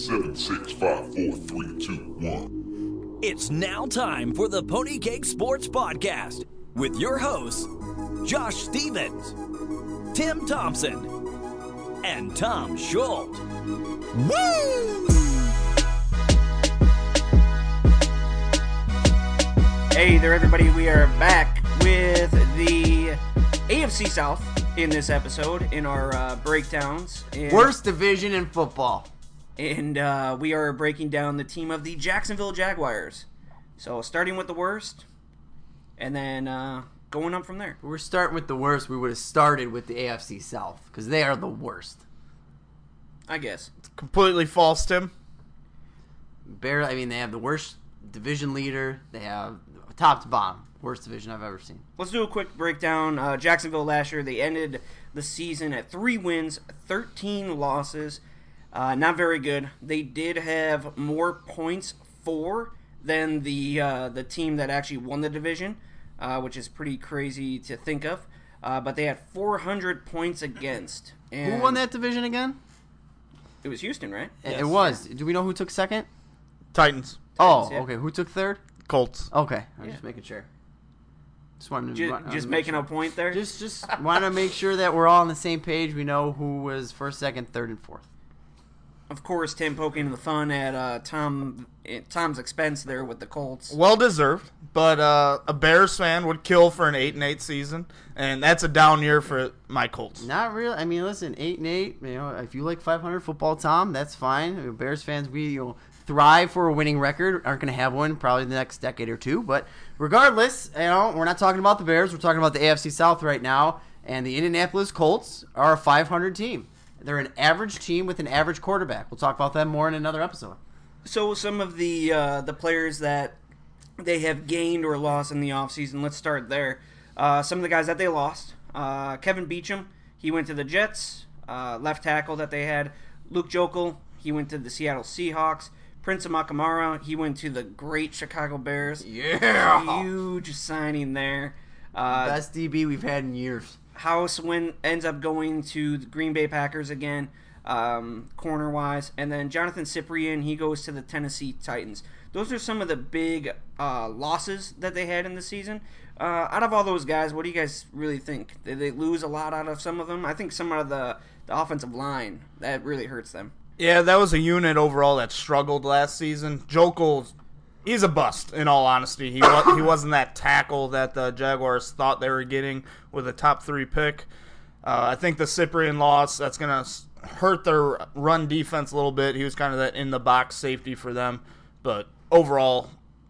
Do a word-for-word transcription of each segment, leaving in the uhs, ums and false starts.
seven, six, five, four, three, two, one. It's now time for the Pony Cake Sports Podcast with your hosts, Josh Stevens, Tim Thompson, and Tom Schultz. Woo! Hey there, everybody. We are back with the A F C South in this episode in our uh, breakdowns. And, Worst division in football. And uh, we are breaking down the team of the Jacksonville Jaguars. So starting with the worst and then uh, going up from there. If we're starting with the worst. We would have started with the A F C South because they are the worst. I guess. Completely false, Tim. Barely. I mean, they have the worst division leader. They have top to bottom. Worst division I've ever seen. Let's do a quick breakdown. Uh, Jacksonville last year, they ended the season at three wins, thirteen losses. Uh, not very good. They did have more points for than the uh, the team that actually won the division, uh, which is pretty crazy to think of. Uh, but they had four hundred points against. And Who won that division again? It was Houston, right? It, Yes. it was. Do we know who took second? Titans. Oh, yeah. okay. Who took third? Colts. Okay. I'm Yeah. just making sure. Just wanted to Just, run- just make making sure. a point there. Just, just want to make sure that we're all on the same page. We know who was first, second, third, and fourth. Of course, Tim poking the fun at uh, Tom Tom's expense there with the Colts. Well deserved, but uh, a Bears fan would kill for an eight and eight season, and that's a down year for my Colts. Not really. I mean, listen, eight and eight. You know, if you like five hundred football, Tom, that's fine. You know, Bears fans, we you know thrive for a winning record. Aren't going to have one probably the next decade or two. But regardless, you know, we're not talking about the Bears. We're talking about the A F C South right now, and the Indianapolis Colts are a five hundred team. They're an average team with an average quarterback. We'll talk about that more in another episode. So some of the uh, the players that they have gained or lost in the offseason, let's start there. Uh, some of the guys that they lost. Uh, Kevin Beachum, he went to the Jets. Uh, left tackle that they had. Luke Jokel, he went to the Seattle Seahawks. Prince Amakamara, he went to the great Chicago Bears. Yeah. Huge signing there. Uh, Best D B we've had in years. House win, ends up going to the Green Bay Packers again, um, corner-wise. And then Jonathan Cyprien, he goes to the Tennessee Titans. Those are some of the big uh, losses that they had in the season. Uh, out of all those guys, what do you guys really think? Did they lose a lot out of some of them? I think some of the, the offensive line, that really hurts them. Yeah, that was a unit overall that struggled last season. Jokel, he's a bust, in all honesty. He wa- he wasn't that tackle that the Jaguars thought they were getting with a top three pick. Uh, I think the Cyprien loss, that's going to hurt their run defense a little bit. He was kind of that in-the-box safety for them. But overall,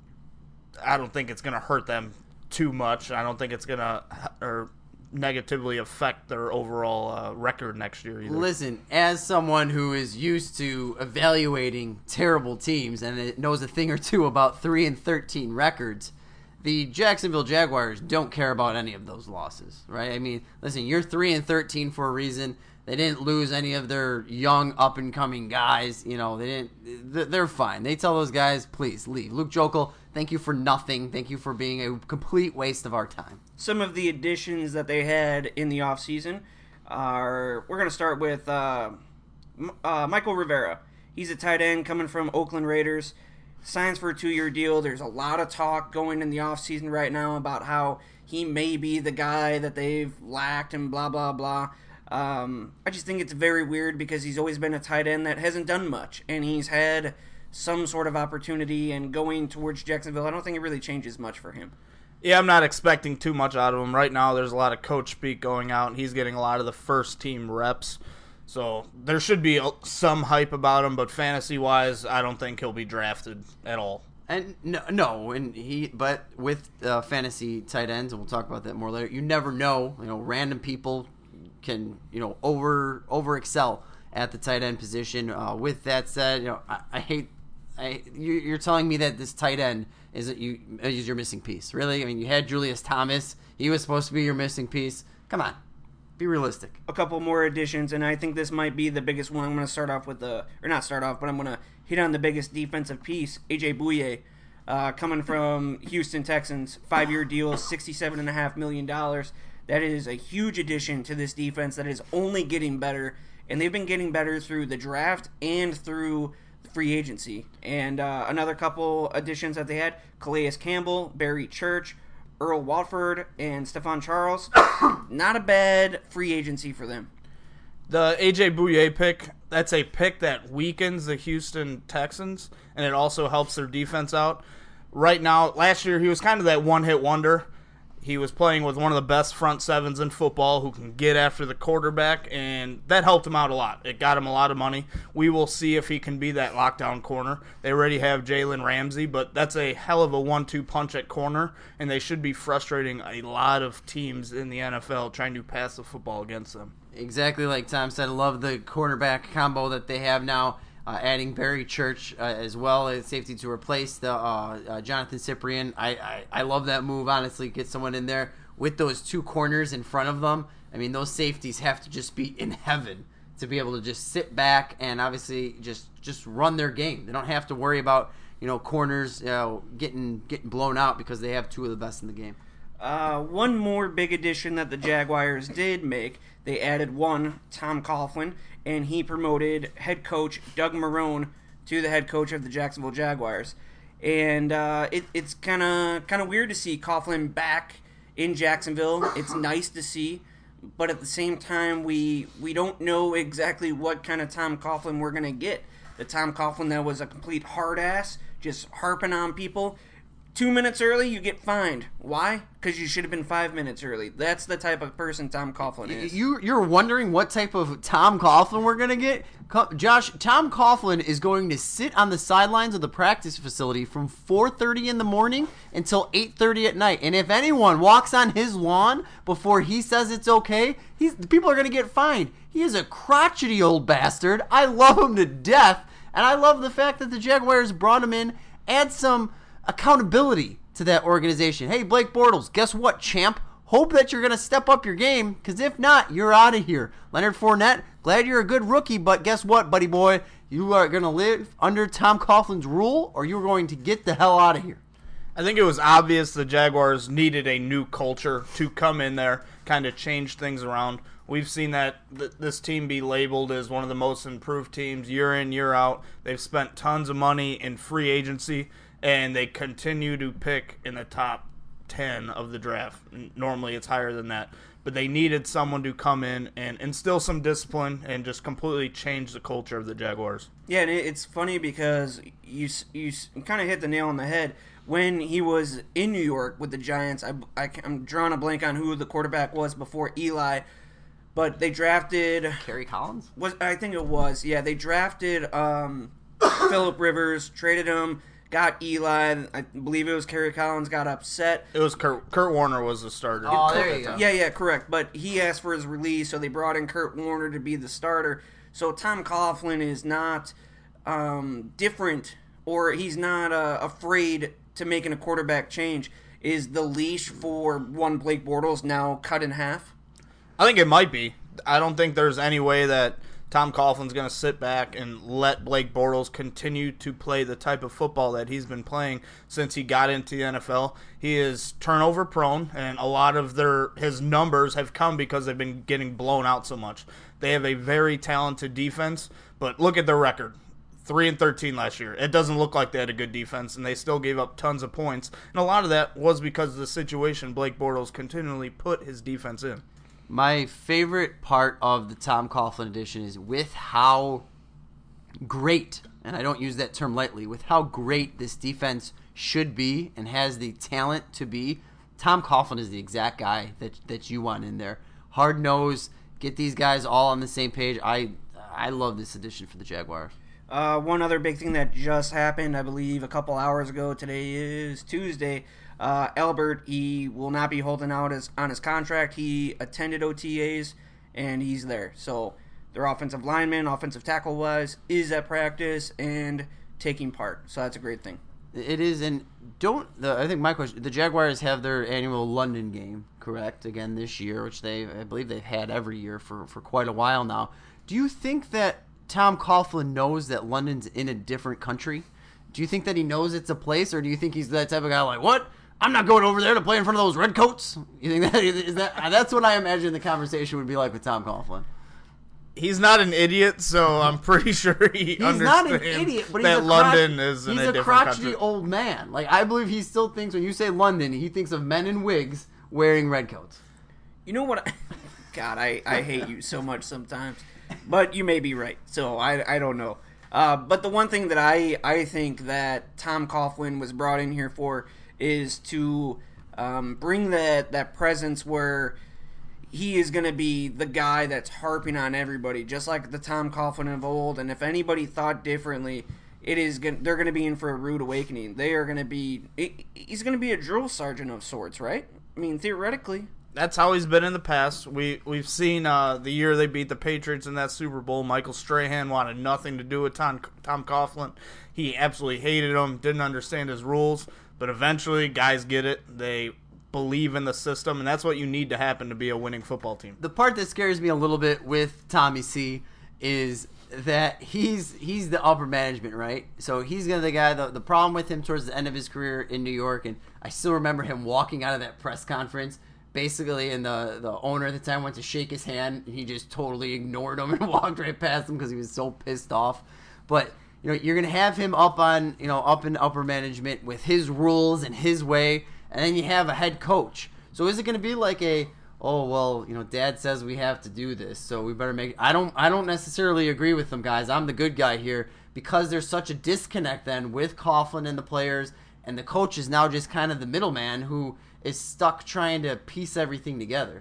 I don't think it's going to hurt them too much. I don't think it's going to or negatively affect their overall uh, record next year either. Listen, as someone who is used to evaluating terrible teams and it knows a thing or two about three and thirteen records, the Jacksonville Jaguars don't care about any of those losses, right? I mean, listen, you're three and thirteen for a reason. They didn't lose any of their young up and coming guys. You know, they didn't. They're fine. They tell those guys, please leave. Luke Jokel, thank you for nothing. Thank you for being a complete waste of our time. Some of the additions that they had in the offseason are, we're going to start with uh, uh, Michael Rivera. He's a tight end coming from Oakland Raiders. Signs for a two-year deal. There's a lot of talk going in the offseason right now about how he may be the guy that they've lacked and blah, blah, blah. Um, I just think it's very weird because he's always been a tight end that hasn't done much, and he's had some sort of opportunity, and going towards Jacksonville, I don't think it really changes much for him. Yeah, I'm not expecting too much out of him. Right now, there's a lot of coach speak going out, and he's getting a lot of the first-team reps. So there should be some hype about him, but fantasy-wise, I don't think he'll be drafted at all. And no, no, and he, but with uh, fantasy tight ends, and we'll talk about that more later. You never know, you know, random people can, you know, over over excel at the tight end position. Uh, with that said, you know, I, I hate, I you, you're telling me that this tight end isn't you is your missing piece, really? I mean, you had Julius Thomas, he was supposed to be your missing piece. Come on, be realistic. A couple more additions, and I think this might be the biggest one. I'm going to start off with the, or not start off, but I'm going to hit on the biggest defensive piece, A J Bouye, uh, coming from Houston Texans, five-year deal, sixty-seven point five million dollars. That is a huge addition to this defense that is only getting better, and they've been getting better through the draft and through free agency. And uh, another couple additions that they had, Calais Campbell, Barry Church, Earl Watford, and Stephon Charles. Not a bad free agency for them. The A J Bouye pick, that's a pick that weakens the Houston Texans, and it also helps their defense out. Right now, last year he was kind of that one-hit wonder. He was playing with one of the best front sevens in football who can get after the quarterback, and that helped him out a lot. It got him a lot of money. We will see if he can be that lockdown corner. They already have Jalen Ramsey, but that's a hell of a one two punch at corner, and they should be frustrating a lot of teams in the N F L trying to pass the football against them. Exactly like Tom said, I love the cornerback combo that they have now. Uh, adding Barry Church uh, as well as safety to replace the uh, uh, Jonathan Cyprien. I, I, I love that move, honestly. Get someone in there with those two corners in front of them. I mean, those safeties have to just be in heaven to be able to just sit back and obviously just, just run their game. They don't have to worry about, you know, corners you know, getting getting blown out because they have two of the best in the game. Uh, one more big addition that the Jaguars did make, they added one, Tom Coughlin, and he promoted head coach Doug Marrone to the head coach of the Jacksonville Jaguars. And uh, it, it's kind of kind of weird to see Coughlin back in Jacksonville. It's nice to see, but at the same time, we we don't know exactly what kind of Tom Coughlin we're going to get. The Tom Coughlin that was a complete hard ass, just harping on people. Two minutes early, you get fined. Why? Because you should have been five minutes early. That's the type of person Tom Coughlin is. You, you're wondering what type of Tom Coughlin we're going to get? Josh, Tom Coughlin is going to sit on the sidelines of the practice facility from four thirty in the morning until eight thirty at night. And if anyone walks on his lawn before he says it's okay, he's, people are going to get fined. He is a crotchety old bastard. I love him to death. And I love the fact that the Jaguars brought him in, add some accountability to that organization. Hey, Blake Bortles, guess what, champ? Hope that you're going to step up your game, because if not, you're out of here. Leonard Fournette, glad you're a good rookie, but guess what, buddy boy? You are going to live under Tom Coughlin's rule, or you're going to get the hell out of here. I think it was obvious the Jaguars needed a new culture to come in there, kind of change things around. We've seen that th- this team be labeled as one of the most improved teams year in, year out. They've spent tons of money in free agency, and they continue to pick in the top ten of the draft. Normally it's higher than that. But they needed someone to come in and instill some discipline and just completely change the culture of the Jaguars. Yeah, and it's funny because you you kind of hit the nail on the head. When he was in New York with the Giants, I, I, I'm drawing a blank on who the quarterback was before Eli, but they drafted... Kerry Collins? Was I think it was. Yeah, they drafted um, Phillip Rivers, traded him, got Eli. I believe it was Kerry Collins got upset. It was Kurt, Kurt Warner was the starter. Oh, there you go. Yeah, yeah, correct. But he asked for his release, so they brought in Kurt Warner to be the starter. So Tom Coughlin is not um, different, or he's not uh, afraid to making a quarterback change. Is the leash for one Blake Bortles now cut in half? I think it might be. I don't think there's any way that Tom Coughlin's going to sit back and let Blake Bortles continue to play the type of football that he's been playing since he got into the N F L. He is turnover prone, and a lot of their his numbers have come because they've been getting blown out so much. They have a very talented defense, but look at their record. three and thirteen last year. It doesn't look like they had a good defense, and they still gave up tons of points. And a lot of that was because of the situation Blake Bortles continually put his defense in. My favorite part of the Tom Coughlin edition is with how great, and I don't use that term lightly, with how great this defense should be and has the talent to be. Tom Coughlin is the exact guy that that you want in there. Hard nose, get these guys all on the same page. I I love this addition for the Jaguars. Uh, one other big thing that just happened, I believe, a couple hours ago. Today is Tuesday. Uh, Albert, he will not be holding out his, on his contract. He attended O T As, and he's there. So their offensive lineman, offensive tackle-wise, is at practice and taking part. So that's a great thing. It is, and don't the I think my question: the Jaguars have their annual London game, correct? Again this year, which they I believe they've had every year for, for quite a while now. Do you think that Tom Coughlin knows that London's in a different country? Do you think that he knows it's a place, or do you think he's that type of guy like, what? I'm not going over there to play in front of those redcoats? You think that is that? That's what I imagine the conversation would be like with Tom Coughlin. He's not an idiot, so I'm pretty sure he He's understands not an idiot, but he's that a London crotch, is in he's a, a different crotchety country. old man. Like, I believe he still thinks when you say London, he thinks of men in wigs wearing red coats. You know what? I, God, I, I hate you so much sometimes. But you may be right, so I, I don't know. Uh, but the one thing that I, I think that Tom Coughlin was brought in here for is to um, bring that, that presence where he is going to be the guy that's harping on everybody, just like the Tom Coughlin of old. And if anybody thought differently, it is gonna, they're going to be in for a rude awakening. They are going to be it, he's going to be a drill sergeant of sorts, right? I mean, theoretically. That's how he's been in the past. We we've seen uh, the year they beat the Patriots in that Super Bowl. Michael Strahan wanted nothing to do with Tom Tom Coughlin. He absolutely hated him, didn't understand his rules. But eventually, guys get it. They believe in the system, and that's what you need to happen to be a winning football team. The part that scares me a little bit with Tommy C is that he's he's the upper management, right? So he's gonna the guy. The, the problem with him towards the end of his career in New York, and I still remember him walking out of that press conference, basically, and the the owner at the time went to shake his hand, and he just totally ignored him and walked right past him because he was so pissed off. But you know, you're gonna have him up on you know up in upper management with his rules and his way. And then you have a head coach. So is it going to be like a, oh, well, you know, Dad says we have to do this, so we better make it. I don't I don't necessarily agree with them, guys. I'm the good guy here because there's such a disconnect then with Coughlin and the players, and the coach is now just kind of the middleman who is stuck trying to piece everything together.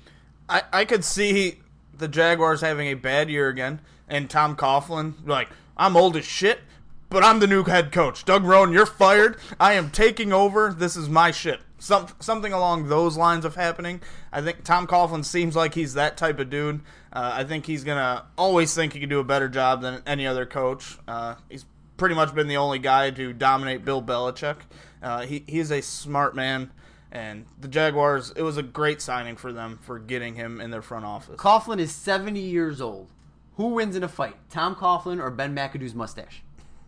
I, I could see the Jaguars having a bad year again, and Tom Coughlin, like, I'm old as shit, but I'm the new head coach. Doug Rohn, you're fired. I am taking over. This is my shit. Some, something along those lines of happening. I think Tom Coughlin seems like he's that type of dude. Uh, I think he's going to always think he can do a better job than any other coach. Uh, he's pretty much been the only guy to dominate Bill Belichick. Uh, he He's a smart man, and the Jaguars, it was a great signing for them for getting him in their front office. Coughlin is seventy years old. Who wins in a fight, Tom Coughlin or Ben McAdoo's mustache?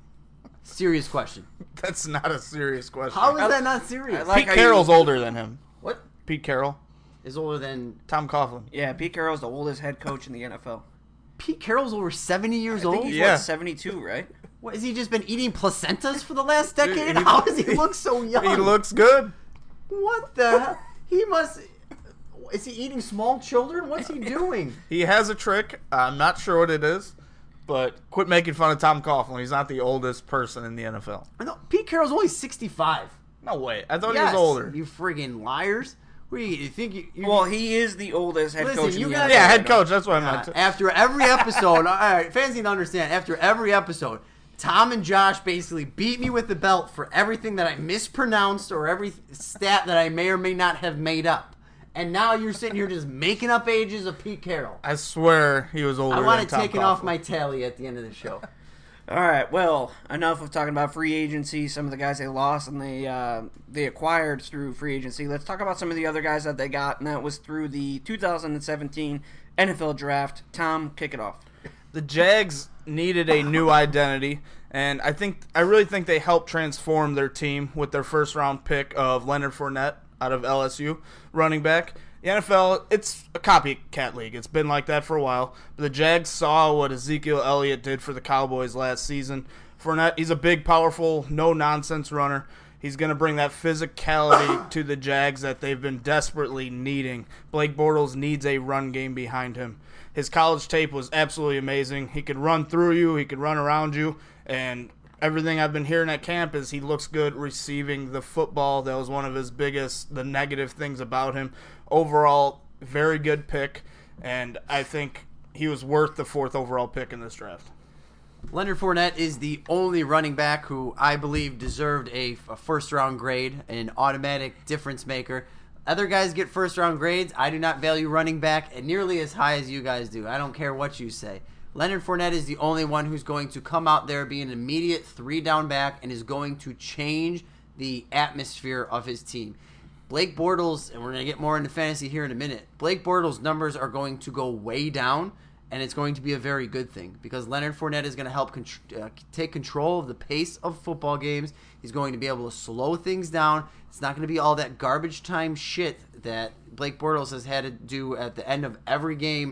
Serious question. That's not a serious question. How is that not serious? I like Pete how Carroll's you- older than him. What? Pete Carroll. Is older than... Tom Coughlin. Yeah, Pete Carroll's the oldest head coach in the N F L. Pete Carroll's over seventy years I think old? he's Yeah. what, seventy-two, right? What, has he just been eating placentas for the last Dude, decade? he- How does he look so young? He looks good. What the hell? He must... Is he eating small children? What's he doing? He has a trick. I'm not sure what it is, but quit making fun of Tom Coughlin. He's not the oldest person in the N F L. No, Pete Carroll's only sixty-five. No way. I thought Yes, he was older. You friggin' liars. What do you, you think you... you Well, he is the oldest head Listen, coach in you the guys- N F L. Yeah, head right now. coach. That's what I Uh, meant. to. after every episode, all right, fans need to understand, after every episode, Tom and Josh basically beat me with the belt for everything that I mispronounced or every stat that I may or may not have made up. And now you're sitting here just making up ages of Pete Carroll. I swear he was older I want than it Tom taken Coughlin. off my tally at the end of the show. All right, well, enough of talking about free agency, some of the guys they lost and they uh, they acquired through free agency. Let's talk about some of the other guys that they got, and that was through the two thousand seventeen N F L Draft. Tom, kick it off. The Jags needed a new identity, and I think I really think they helped transform their team with their first round pick of Leonard Fournette out of L S U, running back. The N F L, it's a copycat league. It's been like that for a while. But the Jags saw what Ezekiel Elliott did for the Cowboys last season. Fournette, he's a big, powerful, no-nonsense runner. He's going to bring that physicality to the Jags that they've been desperately needing. Blake Bortles needs a run game behind him. His college tape was absolutely amazing. He could run through you. He could run around you. And everything I've been hearing at camp is he looks good receiving the football. That was one of his biggest, the negative things about him. Overall, very good pick. And I think he was worth the fourth overall pick in this draft. Leonard Fournette is the only running back who I believe deserved a, a first-round grade, an automatic difference maker. Other guys get first-round grades. I do not value running back nearly as high as you guys do. I don't care what you say. Leonard Fournette is the only one who's going to come out there, be an immediate three-down back, and is going to change the atmosphere of his team. Blake Bortles, and we're going to get more into fantasy here in a minute, Blake Bortles' numbers are going to go way down, and it's going to be a very good thing because Leonard Fournette is going to help contr- uh, take control of the pace of football games. He's going to be able to slow things down. It's not going to be all that garbage time shit that Blake Bortles has had to do at the end of every game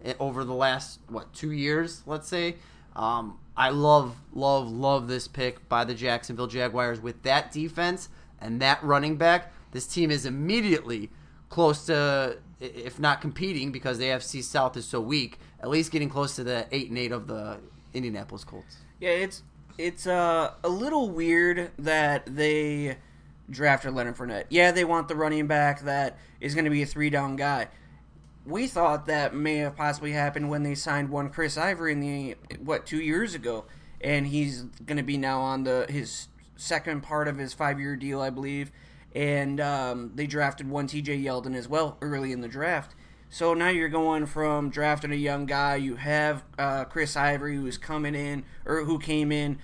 over the last, what, two years, let's say. Um, I love, love, love this pick by the Jacksonville Jaguars. With that defense and that running back, this team is immediately close to, if not competing because the A F C South is so weak, at least getting close to the eight and eight of the Indianapolis Colts. Yeah, it's it's uh, a little weird that they drafted Leonard Fournette. Yeah, they want the running back that is going to be a three-down guy. We thought that may have possibly happened when they signed one Chris Ivory in the, what, two years ago. And he's going to be now on the his second part of his five-year deal, I believe. And um, they drafted one T J Yeldon as well early in the draft. So now you're going from drafting a young guy. You have uh, Chris Ivory who's coming in, or who came in.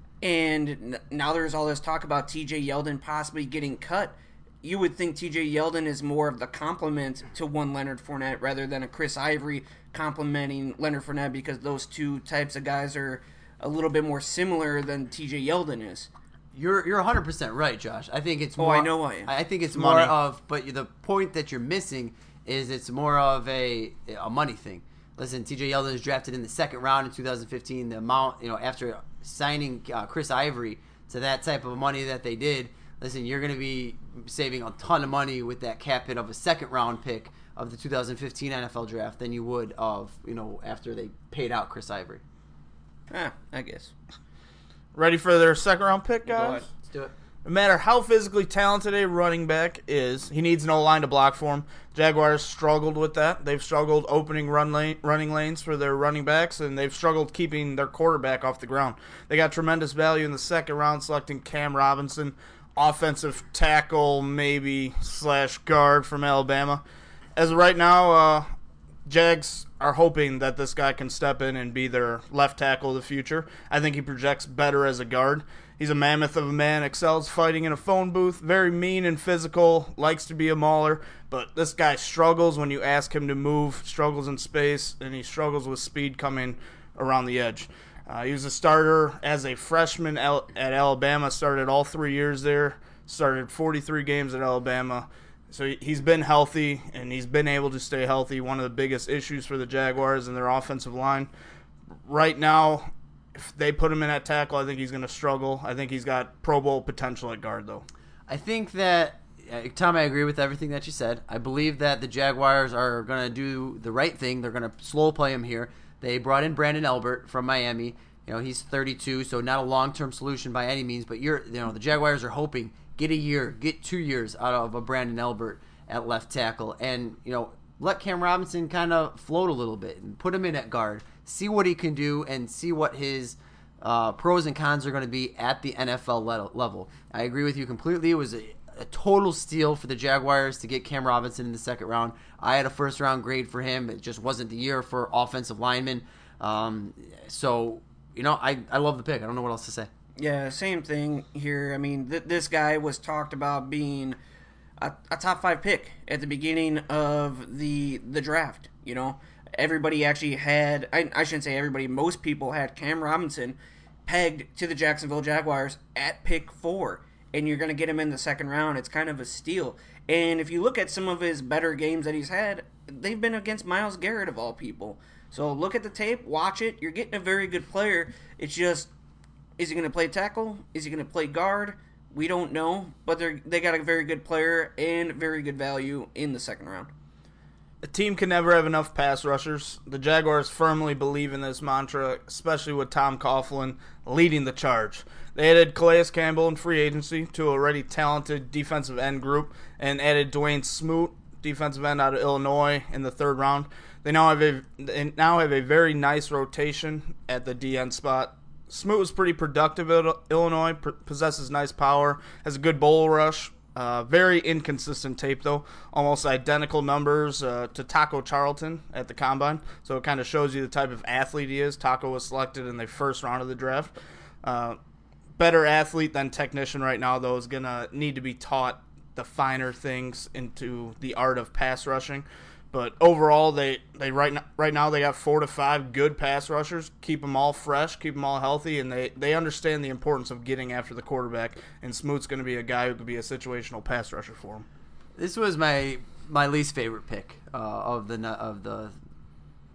And now there's all this talk about T J Yeldon possibly getting cut. You would think T J Yeldon is more of the complement to one Leonard Fournette rather than a Chris Ivory complementing Leonard Fournette, because those two types of guys are a little bit more similar than T J Yeldon is. You're you're one hundred percent right, Josh. I think it's Oh, more. I know I am. I think it's It's more money. of, but the point that you're missing is it's more of a a money thing. Listen, T J Yeldon was drafted in the second round in two thousand fifteen. The amount, you know, after signing uh, Chris Ivory to that type of money that they did, listen, you're going to be saving a ton of money with that cap hit of a second round pick of the two thousand fifteen N F L draft than you would of, you know, after they paid out Chris Ivory. Ah, I guess. Ready for their second round pick, Go guys? ahead. Let's do it. No matter how physically talented a running back is, he needs no line to block for him. Jaguars struggled with that. They've struggled opening run lane, running lanes for their running backs, and they've struggled keeping their quarterback off the ground. They got tremendous value in the second round, selecting Cam Robinson, offensive tackle maybe slash guard from Alabama. As of right now, uh, Jags are hoping that this guy can step in and be their left tackle of the future. I think he projects better as a guard. He's a mammoth of a man, excels fighting in a phone booth, very mean and physical, likes to be a mauler, but this guy struggles when you ask him to move, struggles in space, and he struggles with speed coming around the edge. Uh, he was a starter as a freshman at Alabama, started all three years there, started forty-three games at Alabama. So he's been healthy, and he's been able to stay healthy. One of the biggest issues for the Jaguars and their offensive line. Right now, if they put him in at tackle, I think he's going to struggle. I think he's got Pro Bowl potential at guard, though. I think that, uh, Tom, I agree with everything that you said. I believe that the Jaguars are going to do the right thing. They're going to slow play him here. They brought in Brandon Elbert from Miami. You know, he's thirty-two, so not a long-term solution by any means. But you're, you know, the Jaguars are hoping get a year, get two years out of a Brandon Elbert at left tackle, and you know, let Cam Robinson kind of float a little bit and put him in at guard. See what he can do and see what his uh, pros and cons are going to be at the N F L level. I agree with you completely. It was a, a total steal for the Jaguars to get Cam Robinson in the second round. I had a first round grade for him. It just wasn't the year for offensive linemen. Um, so, you know, I, I love the pick. I don't know what else to say. Yeah, same thing here. I mean, th- this guy was talked about being a, a top five pick at the beginning of the the draft. You know, everybody actually had, I, I shouldn't say everybody, most people had Cam Robinson pegged to the Jacksonville Jaguars at pick four, and you're going to get him in the second round. It's kind of a steal. And if you look at some of his better games that he's had, they've been against Myles Garrett of all people. So look at the tape, watch it. You're getting a very good player. It's just, is he going to play tackle? Is he going to play guard? We don't know, but they they got a very good player and very good value in the second round. A team can never have enough pass rushers. The Jaguars firmly believe in this mantra, especially with Tom Coughlin leading the charge. They added Calais Campbell in free agency to a already talented defensive end group and added Dwayne Smoot, defensive end out of Illinois, in the third round. They now have a they now have a very nice rotation at the D N spot. Smoot was pretty productive at Illinois, possesses nice power, has a good bull rush. Uh, very inconsistent tape, though. Almost identical numbers uh, to Taco Charlton at the Combine. So it kind of shows you the type of athlete he is. Taco was selected in the first round of the draft. Uh, better athlete than technician right now, though, is going to need to be taught the finer things into the art of pass rushing. But overall, they, they right now, right now they got four to five good pass rushers. Keep them all fresh, keep them all healthy, and they, they understand the importance of getting after the quarterback. And Smoot's going to be a guy who could be a situational pass rusher for him. This was my my least favorite pick uh, of the of the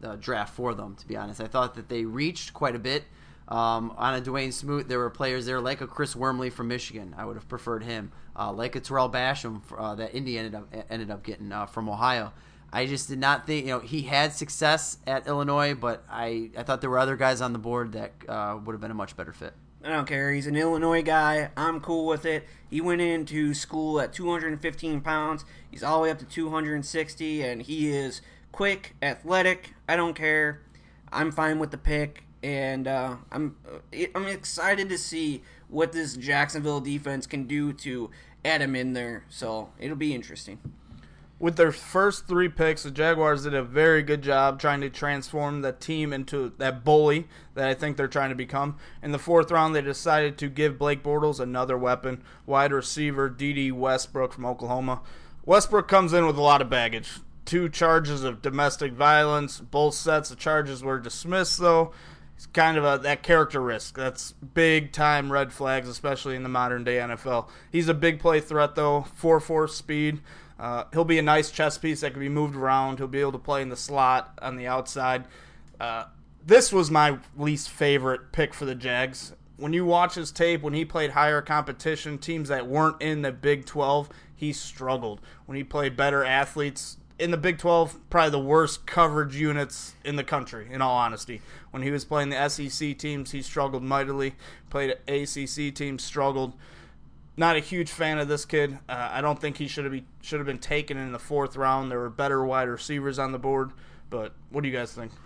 uh, draft for them, to be honest. I thought that they reached quite a bit. Um, on a Dwayne Smoot, there were players there like a Chris Wormley from Michigan. I would have preferred him. Uh, like a Terrell Basham uh, that Indy ended up ended up getting uh, from Ohio. I just did not think, you know, he had success at Illinois, but I, I thought there were other guys on the board that uh, would have been a much better fit. I don't care. He's an Illinois guy. I'm cool with it. He went into school at two hundred fifteen pounds. He's all the way up to two hundred sixty, and he is quick, athletic. I don't care. I'm fine with the pick, and uh, I'm I'm excited to see what this Jacksonville defense can do to add him in there. So it'll be interesting. With their first three picks, the Jaguars did a very good job trying to transform the team into that bully that I think they're trying to become. In the fourth round, they decided to give Blake Bortles another weapon, wide receiver D D Westbrook from Oklahoma. Westbrook comes in with a lot of baggage. Two charges of domestic violence. Both sets of charges were dismissed, though. It's kind of a, that character risk. That's big-time red flags, especially in the modern-day N F L. He's a big play threat, though, four four speed. Uh, he'll be a nice chess piece that can be moved around. He'll be able to play in the slot on the outside. Uh, this was my least favorite pick for the Jags. When you watch his tape, when he played higher competition, teams that weren't in the Big twelve, he struggled. When he played better athletes in the Big twelve, probably the worst coverage units in the country, in all honesty. When he was playing the S E C teams, he struggled mightily. Played A C C teams, struggled. Not a huge fan of this kid. Uh, I don't think he should have be should have been taken in the fourth round. There were better wide receivers on the board. But what do you guys think?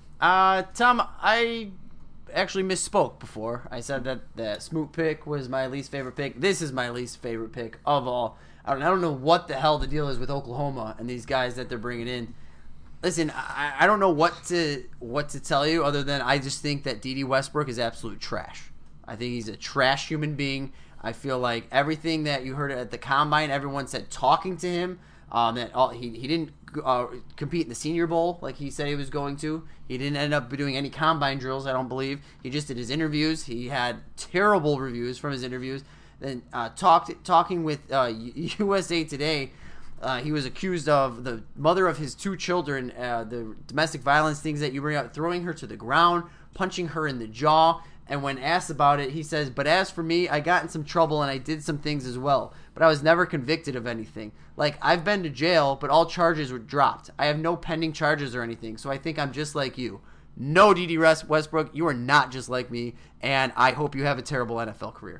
Uh, Tom, I actually misspoke before. I said that the Smoot pick was my least favorite pick. This is my least favorite pick of all. I don't, I don't know what the hell the deal is with Oklahoma and these guys that they're bringing in. Listen, I, I don't know what to what to tell you other than I just think that D D Westbrook is absolute trash. I think he's a trash human being. I feel like everything that you heard at the Combine, everyone said talking to him, um, that all, he, he didn't uh, compete in the Senior Bowl like he said he was going to. He didn't end up doing any Combine drills, I don't believe. He just did his interviews. He had terrible reviews from his interviews. Then uh, talked talking with uh, U S A Today, uh, he was accused of the mother of his two children, uh, the domestic violence things that you bring up, throwing her to the ground, punching her in the jaw. And when asked about it, he says, but as for me, I got in some trouble and I did some things as well. But I was never convicted of anything. Like, I've been to jail, but all charges were dropped. I have no pending charges or anything, so I think I'm just like you. No, D D Westbrook, you are not just like me, and I hope you have a terrible N F L career.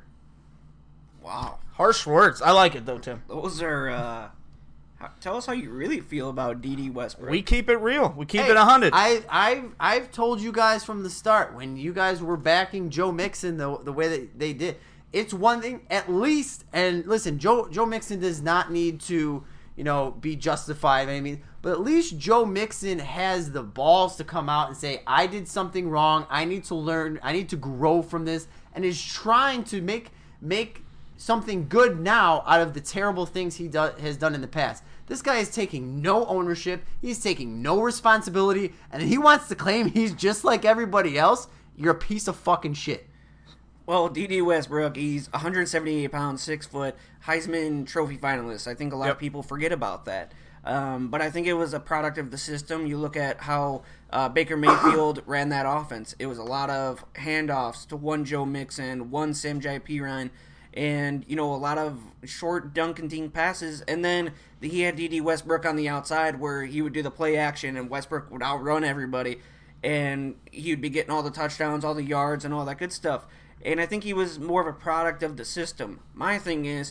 Wow. Harsh words. I like it, though, Tim. Those are, uh... how, tell us how you really feel about D D Westbrook. We keep it real. We keep Hey, it one hundred. I, I've, I've told you guys from the start, when you guys were backing Joe Mixon the, the way that they did, it's one thing, at least, and listen, Joe Joe Mixon does not need to, you know, be justified. I mean, but at least Joe Mixon has the balls to come out and say, I did something wrong. I need to learn. I need to grow from this, and is trying to make make something good now out of the terrible things he do, has done in the past. This guy is taking no ownership. He's taking no responsibility, and he wants to claim he's just like everybody else. You're a piece of fucking shit. Well, D D Westbrook, he's one hundred seventy-eight pounds, six foot, Heisman Trophy finalist. I think a lot Yep. of people forget about that. Um, but I think it was a product of the system. You look at how uh, Baker Mayfield ran that offense. It was a lot of handoffs to one Joe Mixon, one Samaje Perine, and, you know, a lot of short dunk and dink passes. And then he had D D Westbrook on the outside where he would do the play action and Westbrook would outrun everybody. And he would be getting all the touchdowns, all the yards, and all that good stuff. And I think he was more of a product of the system. My thing is,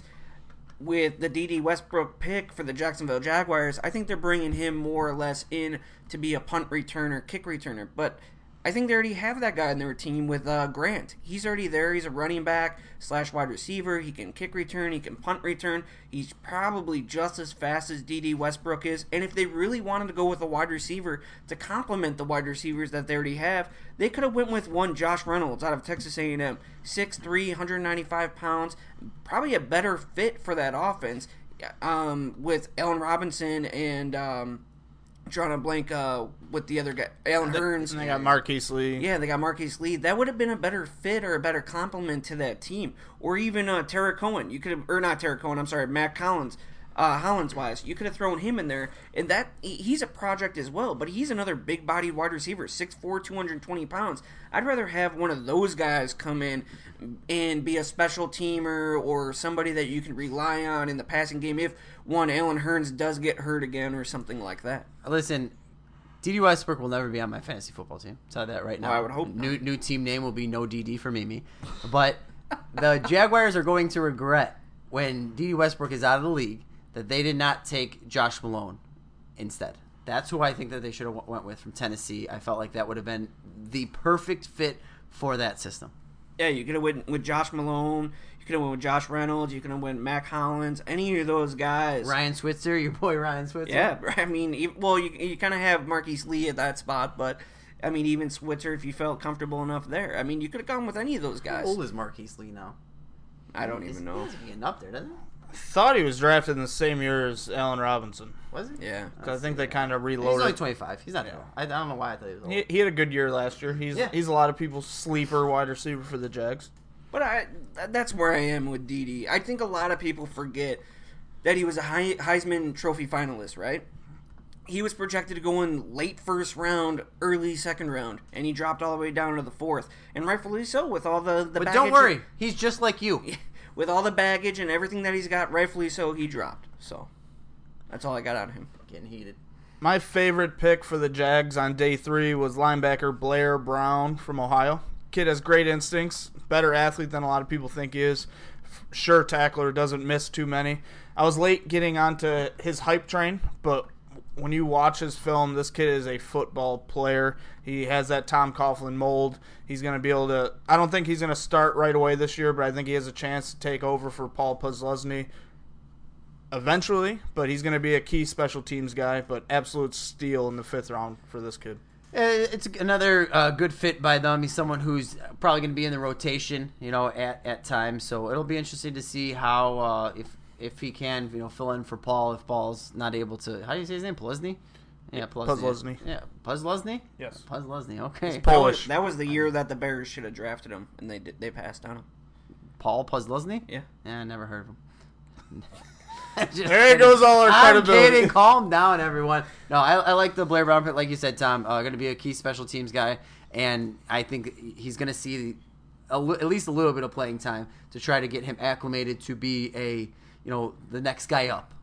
with the D D Westbrook pick for the Jacksonville Jaguars, I think they're bringing him more or less in to be a punt returner, kick returner. But I think they already have that guy in their team with uh, Grant. He's already there. He's a running back slash wide receiver. He can kick return. He can punt return. He's probably just as fast as D D Westbrook is. And if they really wanted to go with a wide receiver to complement the wide receivers that they already have, they could have went with one Josh Reynolds out of Texas A and M. six three, one hundred ninety-five pounds. Probably a better fit for that offense um, with Allen Robinson and... Um, drawing a blank uh, with the other guy, Alan Hearns. And they got Marquise Lee. Yeah, they got Marquise Lee. That would have been a better fit or a better complement to that team. Or even uh, Tara Cohen. You could have, or not Tara Cohen, I'm sorry, Matt Collins. uh, Hollins-wise. You could have thrown him in there, and that he's a project as well, but he's another big-bodied wide receiver, six foot four, two hundred twenty pounds. I'd rather have one of those guys come in and be a special teamer or somebody that you can rely on in the passing game if one Allen Hurns does get hurt again or something like that. Listen, D D Westbrook will never be on my fantasy football team. Tell that right now. Well, I would hope not. New new team name will be No D D for Mimi. But the Jaguars are going to regret when D D Westbrook is out of the league that they did not take Josh Malone instead. That's who I think that they should have went with from Tennessee. I felt like that would have been the perfect fit for that system. Yeah, you could have went with Josh Malone. You could have went with Josh Reynolds. You could have went Mac Hollins. Any of those guys. Ryan Switzer, your boy Ryan Switzer. Yeah, I mean, e- well, you you kind of have Marquise Lee at that spot, but I mean, even Switzer, if you felt comfortable enough there, I mean, you could have gone with any of those guys. How old is Marquise Lee now? I don't He's- even know. He's getting up there, doesn't he? I thought he was drafted in the same year as Allen Robinson. Was he? Yeah. 'Cause I think they kind of He's reloaded. only twenty-five. He's not. Yeah. I, I don't know why I thought he was old. He, he had a good year last year. He's Yeah. he's a lot of people's sleeper wide receiver for the Jags. But I that's where I am with Dede. I think a lot of people forget that he was a He- Heisman Trophy finalist, right? He was projected to go in late first round, early second round, and he dropped all the way down to the fourth, and rightfully so with all the the. But baggage don't worry, he's just like you. with all the baggage and everything that he's got, rightfully so, he dropped. So that's all I got out of him. Getting heated. My favorite pick for the Jags on day three was linebacker Blair Brown from Ohio. Kid has great instincts, better athlete than a lot of people think he is. Sure tackler, doesn't miss too many. I was late getting onto his hype train, but when you watch his film, this kid is a football player. He has that Tom Coughlin mold. He's going to be able to – I don't think he's going to start right away this year, but I think he has a chance to take over for Paul Posluszny eventually. But he's going to be a key special teams guy, but absolute steal in the fifth round for this kid. It's another uh, good fit by them. He's someone who's probably going to be in the rotation, you know, at, at times. So it'll be interesting to see how uh, if if he can, you know, fill in for Paul if Paul's not able to. How do you say his name? Posluszny? Yeah, Posluszny. Yeah, Posluszny. Yes. Posluszny. Okay. That was, Polish. that was the year that the Bears should have drafted him, and they did, they passed on him. Paul Posluszny. Yeah. Yeah, I never heard of him. Just There kidding. goes all our I'm credibility. kidding. Calm down, everyone. No, I, I like the Blair Brown pick, like you said, Tom. Uh, going to be a key special teams guy, and I think he's going to see a, li- at least a little bit of playing time to try to get him acclimated to be a, you know, the next guy up.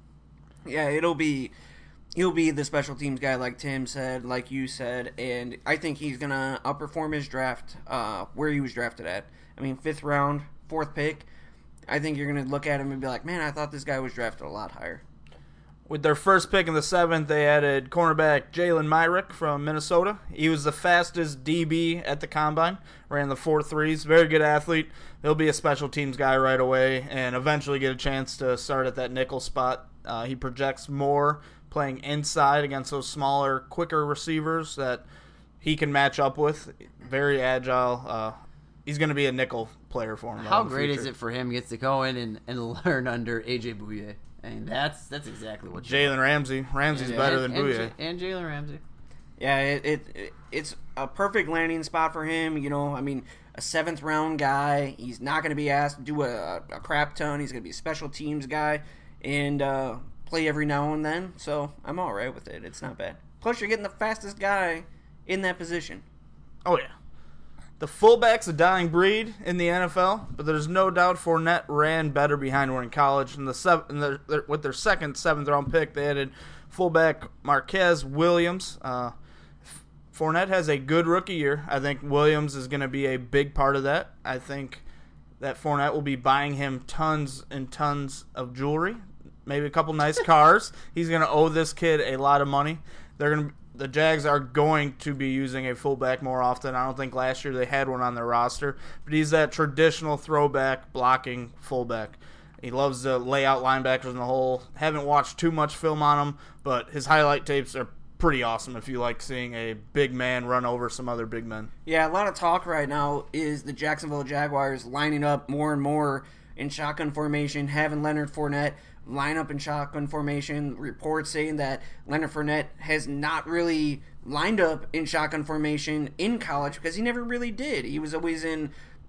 Yeah, it'll be he'll be the special teams guy, like Tim said, like you said, and I think he's gonna outperform his draft uh, where he was drafted at. I mean, fifth round, fourth pick. I think you're gonna look at him and be like, man, I thought this guy was drafted a lot higher. With their first pick in the seventh, they added cornerback Jalen Myrick from Minnesota. He was the fastest D B at the combine, ran the four threes. Very good athlete. He'll be a special teams guy right away and eventually get a chance to start at that nickel spot. Uh, he projects more playing inside against those smaller, quicker receivers that he can match up with. Very agile. Uh, he's going to be a nickel player for him. How great is it for him gets to go in and, and learn under A J Bouye? I mean, that's that's exactly what you Jalen Ramsey. Ramsey's want. better and, than and, Bouye. J- and Jalen Ramsey. Yeah, it, it, it it's a perfect landing spot for him. You know, I mean, a seventh round guy. He's not going to be asked to do a, a crap ton. He's going to be a special teams guy and uh, play every now and then. So I'm all right with it. It's not bad. Plus, you're getting the fastest guy in that position. Oh, yeah. The fullback's a dying breed in the N F L, but there's no doubt Fournette ran better behind one in college. In the, sev- in the their, with their second seventh round pick, they added fullback Marquez Williams. Uh, Fournette has a good rookie year. I think Williams is going to be a big part of that. I think that Fournette will be buying him tons and tons of jewelry, maybe a couple nice cars. He's going to owe this kid a lot of money. They're going to The Jags are going to be using a fullback more often. I don't think last year they had one on their roster, but he's that traditional throwback blocking fullback. He loves to lay out linebackers in the hole. Haven't watched too much film on him, but his highlight tapes are pretty awesome if you like seeing a big man run over some other big men. Yeah, a lot of talk right now is the Jacksonville Jaguars lining up more and more in shotgun formation, having Leonard Fournette line up in shotgun formation. Reports saying that Leonard Fournette has not really lined up in shotgun formation in college because he never really did. He was always in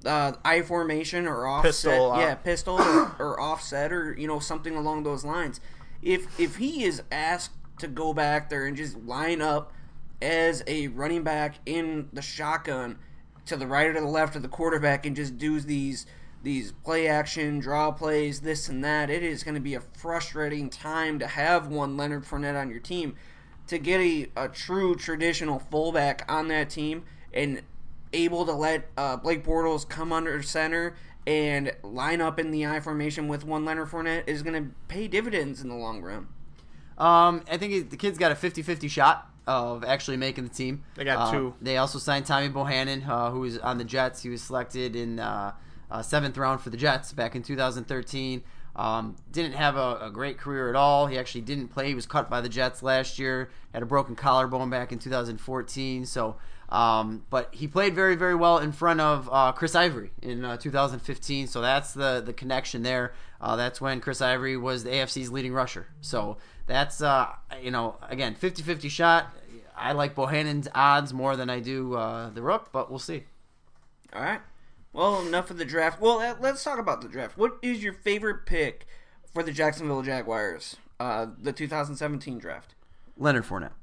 uh, I formation or offset, Pistol, uh, yeah, pistol or, or offset or you know something along those lines. If if he is asked to go back there and just line up as a running back in the shotgun to the right or to the left of the quarterback and just do these these play action draw plays, this and that, it is going to be a frustrating time to have one Leonard Fournette on your team. To get a, a true traditional fullback on that team and able to let uh, Blake Bortles come under center and line up in the I formation with one Leonard Fournette is going to pay dividends in the long run. Um, I think the kid's got a fifty-fifty shot of actually making the team. They got uh, two. They also signed Tommy Bohannon, uh, who was on the Jets. He was selected in uh, uh, seventh round for the Jets back in two thousand thirteen. Um, didn't have a, a great career at all. He actually didn't play. He was cut by the Jets last year. Had a broken collarbone back in two thousand fourteen. So, um, but he played very, very well in front of uh, Chris Ivory in uh, two thousand fifteen. So that's the the connection there. Uh, that's when Chris Ivory was the A F C's leading rusher. So that's uh, you know again fifty-fifty shot. I like Bohannon's odds more than I do uh, the Rook, but we'll see. All right. Well, enough of the draft. Well, uh, let's talk about the draft. What is your favorite pick for the Jacksonville Jaguars, uh, the two thousand seventeen draft? Leonard Fournette.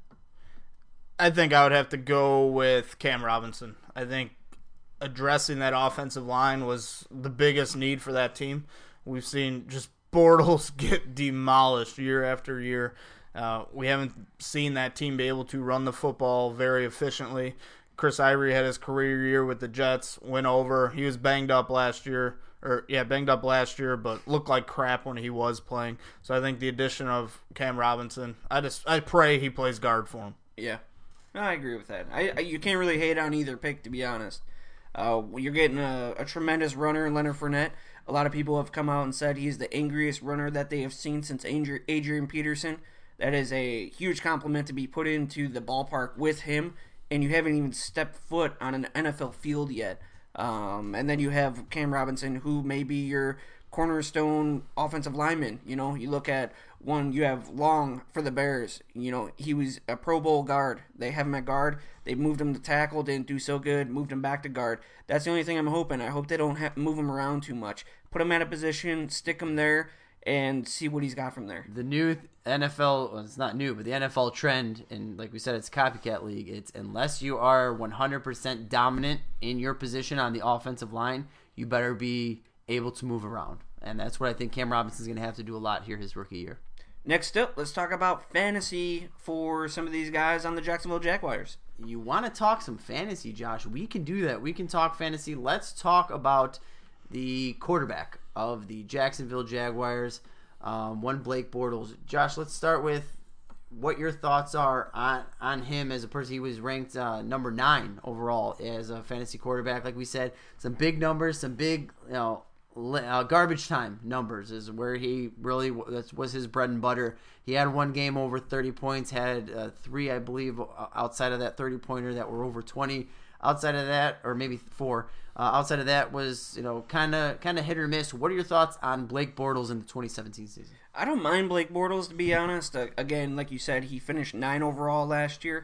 I think I would have to go with Cam Robinson. I think addressing that offensive line was the biggest need for that team. We've seen just Bortles get demolished year after year. Uh, we haven't seen that team be able to run the football very efficiently. Chris Ivory had his career year with the Jets, went over. He was banged up last year, or yeah, banged up last year, but looked like crap when he was playing. So I think the addition of Cam Robinson, I just I pray he plays guard for him. Yeah, no, I agree with that. I, I you can't really hate on either pick, to be honest. Uh, you're getting a, a tremendous runner in Leonard Fournette. A lot of people have come out and said he's the angriest runner that they have seen since Adrian Peterson. That is a huge compliment to be put into the ballpark with him. And you haven't even stepped foot on an N F L field yet. Um, and then you have Cam Robinson, who may be your cornerstone offensive lineman. You know, you look at one, you have Long for the Bears. You know, he was a Pro Bowl guard. They have him at guard. They moved him to tackle, didn't do so good, moved him back to guard. That's the only thing I'm hoping. I hope they don't have, move him around too much. Put him at a position, stick him there, and see what he's got from there. The new N F L, well, it's not new, but the N F L trend, and like we said, it's copycat league. It's unless you are one hundred percent dominant in your position on the offensive line, you better be able to move around. And that's what I think Cam Robinson's going to have to do a lot here his rookie year. Next up, let's talk about fantasy for some of these guys on the Jacksonville Jaguars. You want to talk some fantasy, Josh? We can do that. We can talk fantasy. Let's talk about the quarterback of the Jacksonville Jaguars, um, one Blake Bortles. Josh, let's start with what your thoughts are on, on him as a person. He was ranked uh, number nine overall as a fantasy quarterback. Like we said, some big numbers, some big, you know, uh, garbage time numbers is where he really that was his bread and butter. He had one game over thirty points, had uh, three, I believe, outside of that thirty-pointer that were over twenty. Outside of that, or maybe four, uh, outside of that was, you know, kind of kind of hit or miss. What are your thoughts on Blake Bortles in the twenty seventeen season? I don't mind Blake Bortles, to be honest. Uh, again, like you said, he finished nine overall last year.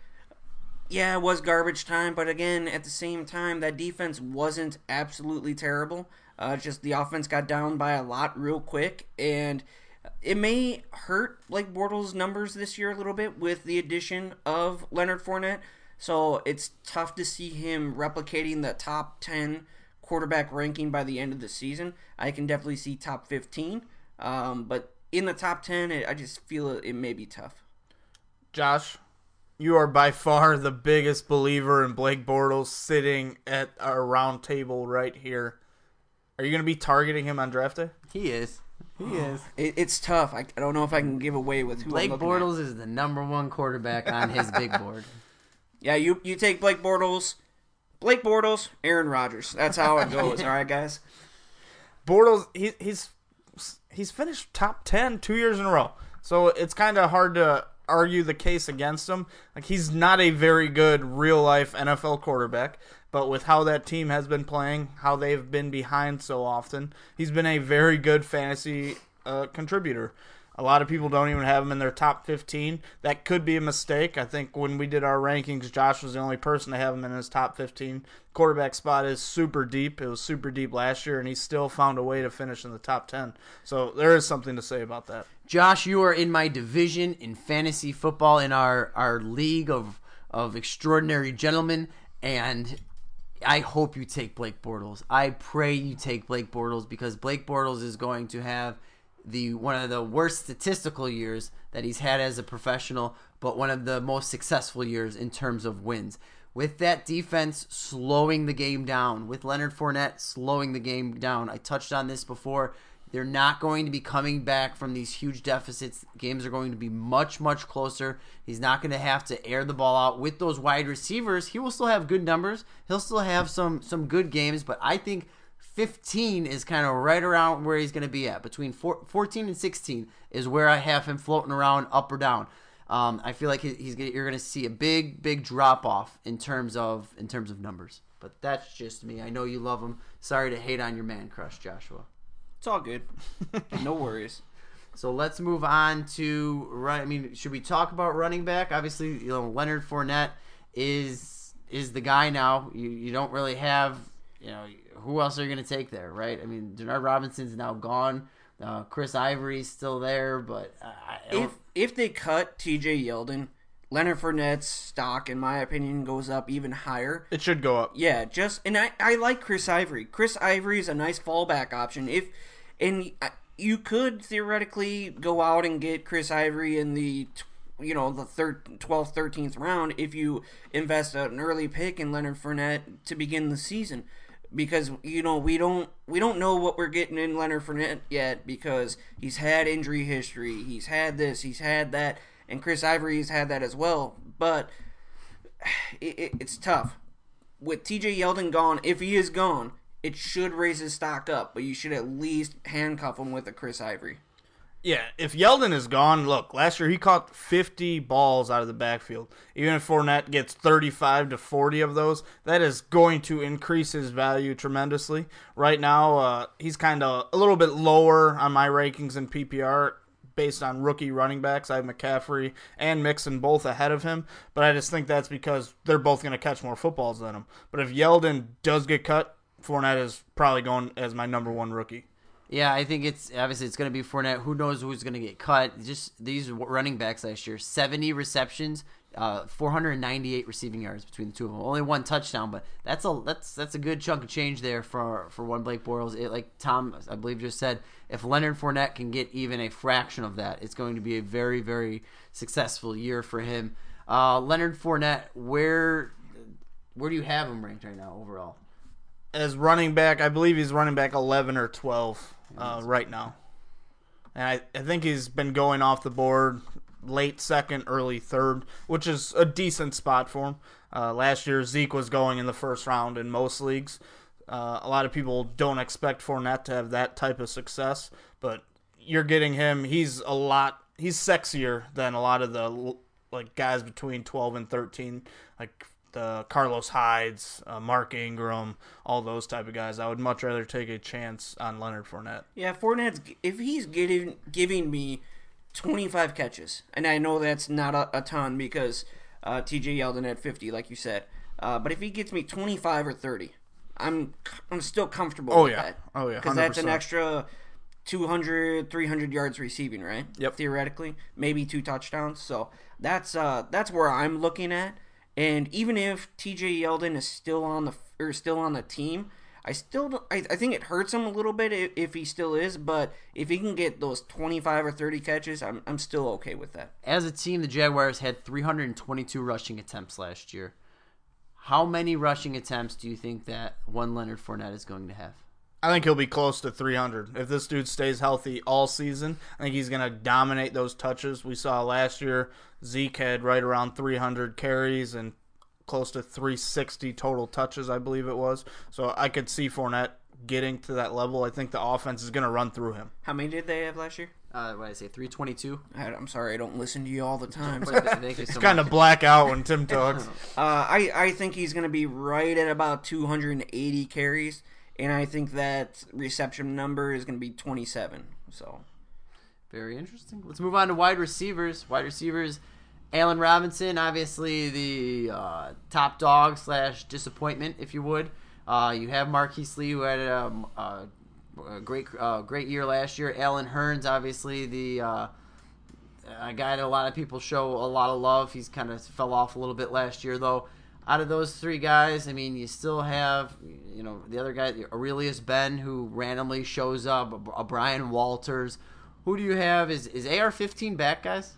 Yeah, it was garbage time, but again, at the same time, that defense wasn't absolutely terrible. Uh, just the offense got down by a lot real quick, and it may hurt Blake Bortles' numbers this year a little bit with the addition of Leonard Fournette. So it's tough to see him replicating the top ten quarterback ranking by the end of the season. I can definitely see top fifteen, um, but in the top ten, it, I just feel it, it may be tough. Josh, you are by far the biggest believer in Blake Bortles sitting at our round table right here. Are you going to be targeting him on draft day? He is. He is. It, it's tough. I, I don't know if I can give away with who Blake I'm looking Bortles at. is the number one quarterback on his big board. Yeah, you you take Blake Bortles, Blake Bortles, Aaron Rodgers. That's how it goes. All right, guys. Bortles, he, he's he's finished top ten two years in a row, so it's kind of hard to argue the case against him. Like, he's not a very good real life N F L quarterback, but with how that team has been playing, how they've been behind so often, he's been a very good fantasy uh, contributor. A lot of people don't even have him in their top fifteen. That could be a mistake. I think when we did our rankings, Josh was the only person to have him in his top fifteen. Quarterback spot is super deep. It was super deep last year, and he still found a way to finish in the top ten. So there is something to say about that. Josh, you are in my division in fantasy football in our, our league of of extraordinary gentlemen, and I hope you take Blake Bortles. I pray you take Blake Bortles because Blake Bortles is going to have the one of the worst statistical years that he's had as a professional, but one of the most successful years in terms of wins. With that defense slowing the game down, with Leonard Fournette slowing the game down, I touched on this before, they're not going to be coming back from these huge deficits. Games are going to be much, much closer. He's not going to have to air the ball out. With those wide receivers, he will still have good numbers. He'll still have some, some good games, but I think fifteen is kind of right around where he's going to be at. Between fourteen and sixteen is where I have him floating around up or down. Um, I feel like he's gonna, you're going to see a big, big drop off in terms of in terms of numbers. But that's just me. I know you love him. Sorry to hate on your man crush, Joshua. It's all good. No worries. So let's move on to run. I mean, should we talk about running back? Obviously, you know, Leonard Fournette is is the guy now. You you don't really have, you know, who else are you going to take there, right? I mean, Denard Robinson's now gone. Uh, Chris Ivory's still there, but I don't... if if they cut T J Yeldon, Leonard Fournette's stock, in my opinion, goes up even higher. It should go up. Yeah, just and I, I like Chris Ivory. Chris Ivory is a nice fallback option. If and you could theoretically go out and get Chris Ivory in the you know the third, twelfth, thirteenth round if you invest an early pick in Leonard Fournette to begin the season. Because you know we don't we don't know what we're getting in Leonard Fournette yet because he's had injury history, he's had this, he's had that, and Chris Ivory's had that as well. But it, it, it's tough with T J Yeldon gone. If he is gone, it should raise his stock up, but you should at least handcuff him with a Chris Ivory. Yeah, if Yeldon is gone, look, last year he caught fifty balls out of the backfield. Even if Fournette gets thirty-five to forty of those, that is going to increase his value tremendously. Right now, uh, he's kind of a little bit lower on my rankings in P P R based on rookie running backs. I have McCaffrey and Mixon both ahead of him, but I just think that's because they're both going to catch more footballs than him. But if Yeldon does get cut, Fournette is probably going as my number one rookie. Yeah, I think it's obviously it's going to be Fournette. Who knows who's going to get cut? Just these running backs last year, seventy receptions, uh, four hundred ninety-eight receiving yards between the two of them. Only one touchdown, but that's a that's that's a good chunk of change there for for one Blake Bortles. It, like Tom, I believe, just said, if Leonard Fournette can get even a fraction of that, it's going to be a very very successful year for him. Uh, Leonard Fournette, where where do you have him ranked right now overall? As running back, I believe he's running back eleven or twelve uh, right now. And I, I think he's been going off the board late second, early third, which is a decent spot for him. Uh, last year, Zeke was going in the first round in most leagues. Uh, a lot of people don't expect Fournette to have that type of success, but you're getting him. He's a lot. He's sexier than a lot of the like guys between twelve and thirteen, like the Carlos Hydes, uh, Mark Ingram, all those type of guys. I would much rather take a chance on Leonard Fournette. Yeah, Fournette's, if he's getting giving me twenty-five catches, and I know that's not a, a ton because uh, T J Yeldon had fifty, like you said, uh, but if he gets me twenty-five or thirty, I'm I'm still comfortable oh, with yeah. that. Oh, yeah. Because that's an extra two hundred, three hundred yards receiving, right? Yep. Theoretically, maybe two touchdowns. So that's uh that's where I'm looking at. And even if T J Yeldon is still on the or still on the team, I still don't, I, I think it hurts him a little bit if, if he still is. But if he can get those twenty-five or thirty catches, I'm I'm still okay with that. As a team, the Jaguars had three hundred twenty-two rushing attempts last year. How many rushing attempts do you think that one Leonard Fournette is going to have? I think he'll be close to three hundred. If this dude stays healthy all season, I think he's going to dominate those touches. We saw last year Zeke had right around three hundred carries and close to three sixty total touches, I believe it was. So I could see Fournette getting to that level. I think the offense is going to run through him. How many did they have last year? Uh, what did I say, three twenty-two? I'm sorry, I don't listen to you all the time. Thank you so It's kind much. of black out when Tim talks. Uh, I, I think he's going to be right at about two hundred eighty carries, and I think that reception number is going to be twenty-seven. So, Very interesting. Let's move on to wide receivers. Wide receivers, Allen Robinson, obviously the uh, top dog slash disappointment, if you would. Uh, you have Marquise Lee, who had a, a, a great uh, great year last year. Allen Hurns, obviously the uh, a guy that a lot of people show a lot of love. He's kind of fell off a little bit last year, though. Out of those three guys, I mean, you still have, you know, the other guy, Aurelius Ben, who randomly shows up, a Brian Walters. Who do you have? Is is A R fifteen back, guys?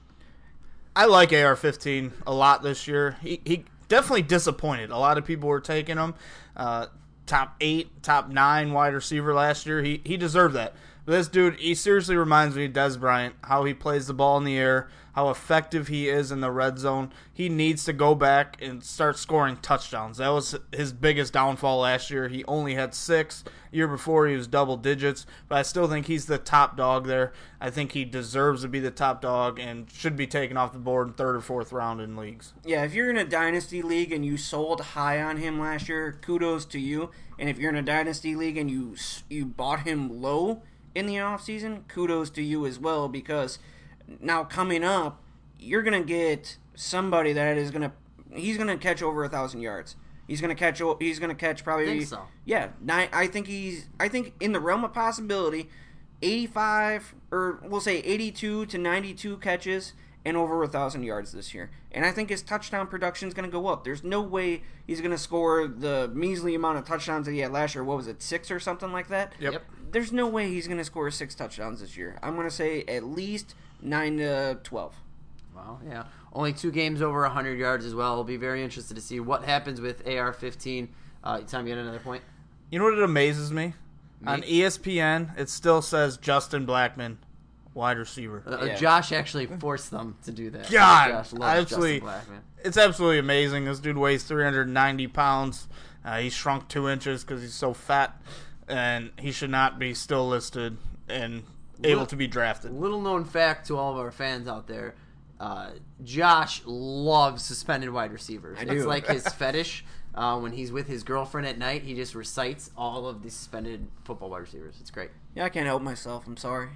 I like A R fifteen a lot this year. He he definitely disappointed. A lot of people were taking him. Uh, top eight, top nine wide receiver last year. He he deserved that. But this dude, he seriously reminds me of Dez Bryant, how he plays the ball in the air, how effective he is in the red zone. He needs to go back and start scoring touchdowns. That was his biggest downfall last year. He only had six. Year before, he was double digits. But I still think he's the top dog there. I think he deserves to be the top dog and should be taken off the board in third or fourth round in leagues. Yeah, if you're in a dynasty league and you sold high on him last year, kudos to you. And if you're in a dynasty league and you you bought him low in the offseason, kudos to you as well, because now coming up, you're going to get somebody that is going to he's going to catch over a thousand yards. He's going to catch he's going to catch probably I think so. Yeah, nine, I think he's I think in the realm of possibility, eighty-five or we'll say eighty-two to ninety-two catches and over a thousand yards this year. And I think his touchdown production is going to go up. There's no way he's going to score the measly amount of touchdowns that he had last year. What was it, six or something like that? Yep. Yep. There's no way he's going to score six touchdowns this year. I'm going to say at least nine to twelve. Well, yeah. Only two games over one hundred yards as well. I'll be very interested to see what happens with A R fifteen. Uh, Tom, you got another point? You know what amazes me? Me? On E S P N, it still says Justin Blackman, wide receiver. Uh, Yeah. Josh actually forced them to do that. God, Josh loves absolutely, Justin Blackman. it's absolutely amazing. This dude weighs three hundred ninety pounds. Uh, he's shrunk two inches because he's so fat, and he should not be still listed and able Little- to be drafted. Little known fact to all of our fans out there, uh, Josh loves suspended wide receivers. I It's do. like his fetish. Uh, when he's with his girlfriend at night, he just recites all of the suspended football wide receivers. It's great. Yeah, I can't help myself. I'm sorry.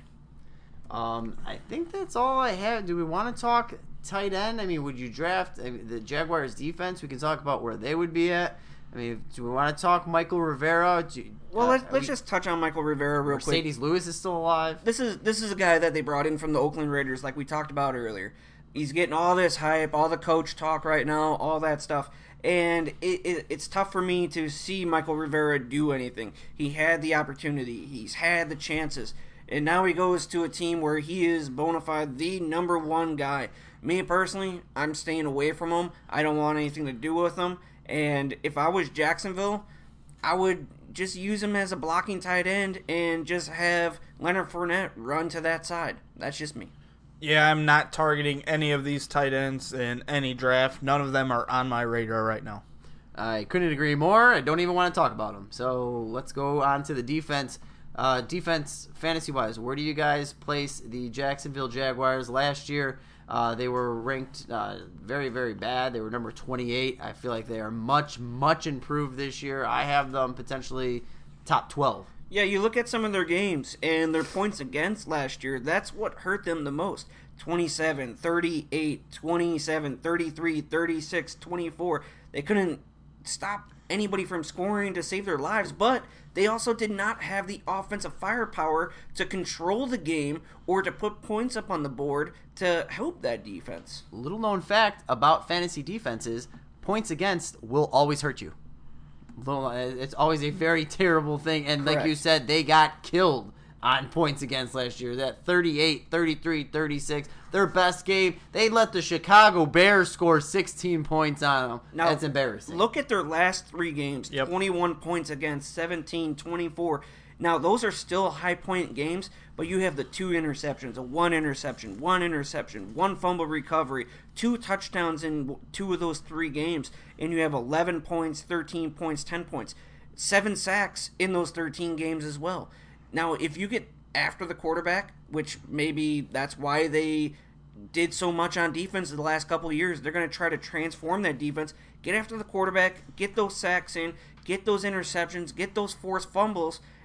Um, I think that's all I have. Do we want to talk tight end? I mean, would you draft I mean, the Jaguars defense? We can talk about where they would be at. I mean, do we want to talk Michael Rivera? Do, Well, uh, let's, are let's we- just touch on Michael Rivera real quick. Mercedes Lewis is still alive. This is this is a guy that they brought in from the Oakland Raiders, like we talked about earlier. He's getting all this hype, all the coach talk right now, all that stuff. And it, it, it's tough for me to see Michael Rivera do anything. He had the opportunity. He's had the chances. And now he goes to a team where he is bona fide the number one guy. Me, personally, I'm staying away from him. I don't want anything to do with him. And if I was Jacksonville, I would just use him as a blocking tight end and just have Leonard Fournette run to that side. That's just me. Yeah, I'm not targeting any of these tight ends in any draft. None of them are on my radar right now. I couldn't agree more. I don't even want to talk about them. So let's go on to the defense. Uh, defense, fantasy-wise, where do you guys place the Jacksonville Jaguars? Last year, uh, they were ranked uh, very, very bad. They were number twenty-eight. I feel like they are much, much improved this year. I have them potentially top twelve. Yeah, you look at some of their games and their points against last year. That's what hurt them the most. twenty-seven, thirty-eight, twenty-seven, thirty-three, thirty-six, twenty-four. They couldn't stop anybody from scoring to save their lives, but they also did not have the offensive firepower to control the game or to put points up on the board to help that defense. Little known fact about fantasy defenses, points against will always hurt you. Little- It's always a very terrible thing. And like Correct. you said, they got killed on points against last year. That thirty-eight, thirty-three, thirty-six, their best game. They let the Chicago Bears score sixteen points on them. Now, That's embarrassing. Look at their last three games. Yep. twenty-one points against, seventeen, twenty-four. Now, those are still high-point games, but you have the two interceptions, a one interception, one interception, one fumble recovery, two touchdowns in two of those three games, and you have eleven points, thirteen points, ten points. Seven sacks in those thirteen games as well. Now, if you get after the quarterback, which maybe that's why they did so much on defense the last couple of years, they're going to try to transform that defense, get after the quarterback, get those sacks in, get those interceptions, get those forced fumbles,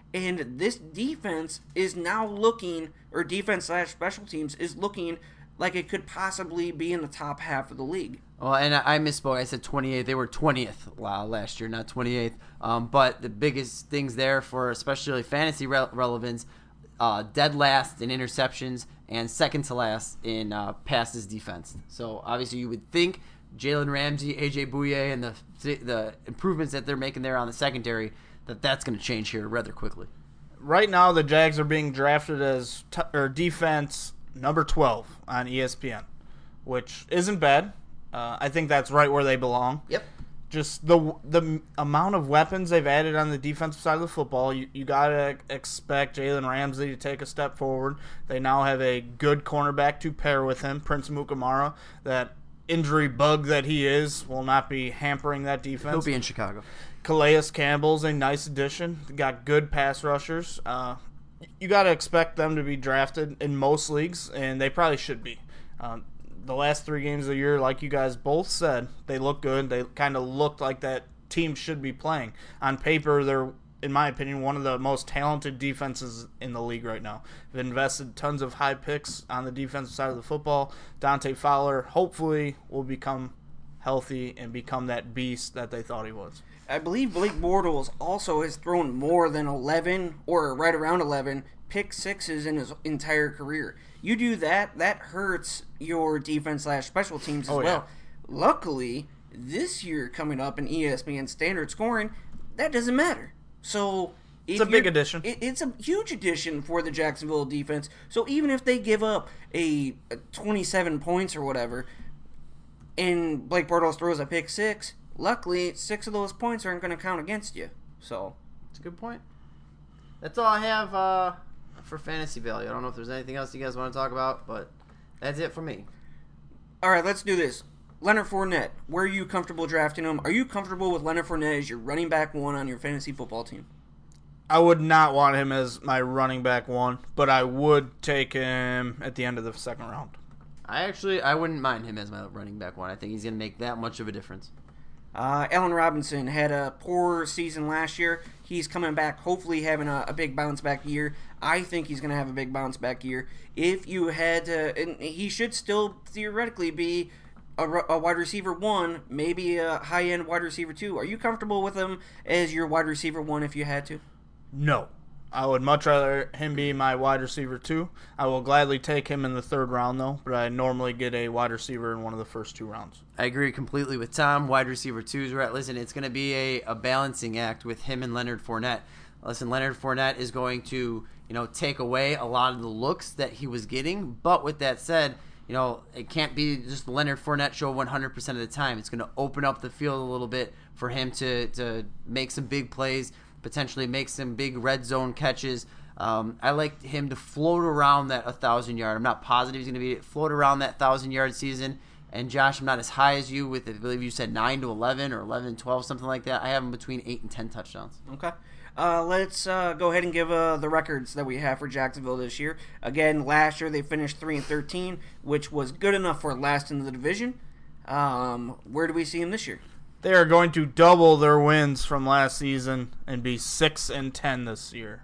And this defense is now looking, or defense slash special teams is looking like it could possibly be in the top half of the league. Well, and I, I misspoke. I said twenty-eighth. They were twentieth last year, not twenty-eighth. Um, but the biggest things there for especially fantasy re- relevance, uh, dead last in interceptions and second to last in uh, passes defense. So obviously you would think Jalen Ramsey, A J Bouye, and the the improvements that they're making there on the secondary, that that's going to change here rather quickly. Right now, the Jags are being drafted as t- or defense number twelve on E S P N, which isn't bad. Uh, I think that's right where they belong. Yep. Just the the amount of weapons they've added on the defensive side of the football, you, you got to expect Jalen Ramsey to take a step forward. They now have a good cornerback to pair with him, Prince Mukamara. That injury bug that he is will not be hampering that defense. He'll be in Chicago. Calais Campbell's a nice addition. They got good pass rushers. Uh, you got to expect them to be drafted in most leagues, and they probably should be. Um, the last three games of the year, like you guys both said, they look good. They kind of looked like that team should be playing. On paper, they're, in my opinion, one of the most talented defenses in the league right now. They've invested tons of high picks on the defensive side of the football. Dante Fowler hopefully will become healthy and become that beast that they thought he was. I believe Blake Bortles also has thrown more than eleven, or right around eleven, pick sixes in his entire career. You do that, that hurts your defense slash special teams as Oh, well. yeah. Luckily, this year coming up in E S P N standard scoring, that doesn't matter. So It's a big addition. It, it's a huge addition for the Jacksonville defense. So even if they give up a, a twenty-seven points or whatever, and Blake Bortles throws a pick six, luckily six of those points aren't going to count against you. So That's a good point. That's all I have uh, for fantasy value. I don't know if there's anything else you guys want to talk about, but that's it for me. all right, let's do this. Leonard Fournette, where are you comfortable drafting him? Are you comfortable with Leonard Fournette as your running back one on your fantasy football team? I would not want him as my running back one, but I would take him at the end of the second round. I actually I wouldn't mind him as my running back one. I think he's going to make that much of a difference. Uh, Allen Robinson had a poor season last year. He's coming back, hopefully having a, a big bounce back year. I think he's going to have a big bounce back year. If you had to, and he should still theoretically be a, a wide receiver one, maybe a high end wide receiver two. Are you comfortable with him as your wide receiver one if you had to? No. I would much rather him be my wide receiver two. I will gladly take him in the third round, though, but I normally get a wide receiver in one of the first two rounds. I agree completely with Tom. Wide receiver twos, right? Listen, it's going to be a, a balancing act with him and Leonard Fournette. Listen, Leonard Fournette is going to, you know, take away a lot of the looks that he was getting. But with that said, you know, it can't be just the Leonard Fournette show one hundred percent of the time. It's going to open up the field a little bit for him to, to make some big plays, potentially make some big red zone catches. Um, I like him to float around that one thousand yard. I'm not positive he's going to be float around that one thousand yard season. And Josh, I'm not as high as you with, I believe you said nine to eleven or eleven to twelve, something like that. I have him between eight and ten touchdowns. Okay. Uh, let's uh, go ahead and give uh, the records that we have for Jacksonville this year. Again, last year they finished three and thirteen, which was good enough for last in the division. Um, where do we see them this year? They are going to double their wins from last season and be six and ten this year.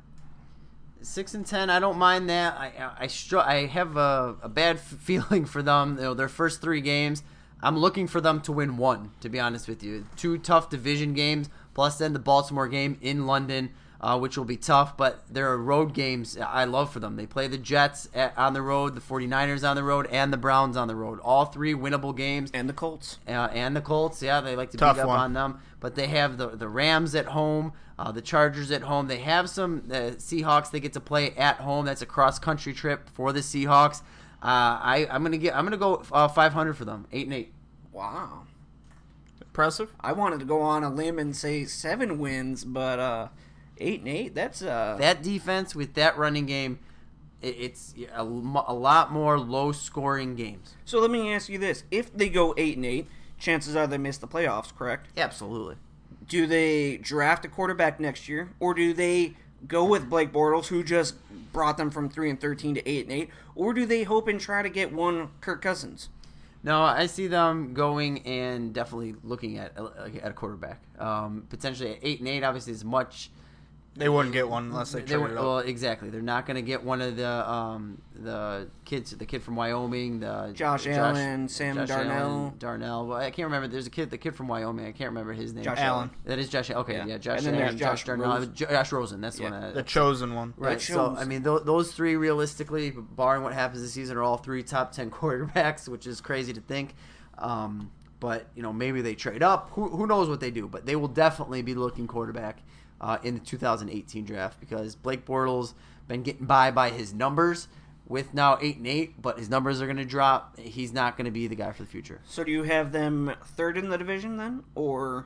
Six and ten, I don't mind that. I I, str- I have a, a bad f- feeling for them. You know, their first three games, I'm looking for them to win one. To be honest with you, two tough division games, plus then the Baltimore game in London, uh, which will be tough. But there are road games I love for them. They play the Jets at, on the road, the 49ers on the road, and the Browns on the road. All three winnable games. And the Colts. Uh, and the Colts, yeah, they like to Tough beat up one. on them. But they have the the Rams at home, uh, the Chargers at home. They have some uh, Seahawks they get to play at home. That's a cross country trip for the Seahawks. Uh, I I'm gonna get I'm gonna go uh, five hundred for them, eight and eight. Wow. Impressive. I wanted to go on a limb and say seven wins, but uh, eight and eight, that's... Uh, That defense with that running game, it, it's a, mo- a lot more low scoring games. So let me ask you this. If they go eight and eight, chances are they miss the playoffs, correct? Absolutely. Do they draft a quarterback next year, or do they go with Blake Bortles, who just brought them from three and thirteen to eight and eight, or do they hope and try to get one Kirk Cousins? No, I see them going and definitely looking at at a quarterback. Um, potentially at eight and eight, obviously is much They wouldn't get one unless they, They traded would, up. well, exactly. They're not going to get one of the um, the kids, the kid from Wyoming, the Josh Allen, Sam Darnell. Allen, Darnell. Well, I can't remember. There's a kid, the kid from Wyoming. I can't remember his name. Josh Allen. That is Josh. Okay, yeah, Yeah. Josh And then Allen, there's Josh Josh Darnell, Rosen. Josh Rosen. That's Yeah. the one. I, The chosen one. Right. The So chosen. I mean, th- those three realistically, barring what happens this season, are all three top ten quarterbacks, which is crazy to think. Um, but you know, maybe they trade up. Who who knows what they do? But they will definitely be looking quarterback uh, in the two thousand eighteen draft because Blake Bortles been getting by by his numbers with now eight and eight, but his numbers are going to drop. He's not going to be the guy for the future. So do you have them third in the division then, or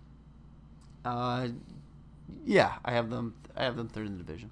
Uh, yeah, I have them. I have them third in the division.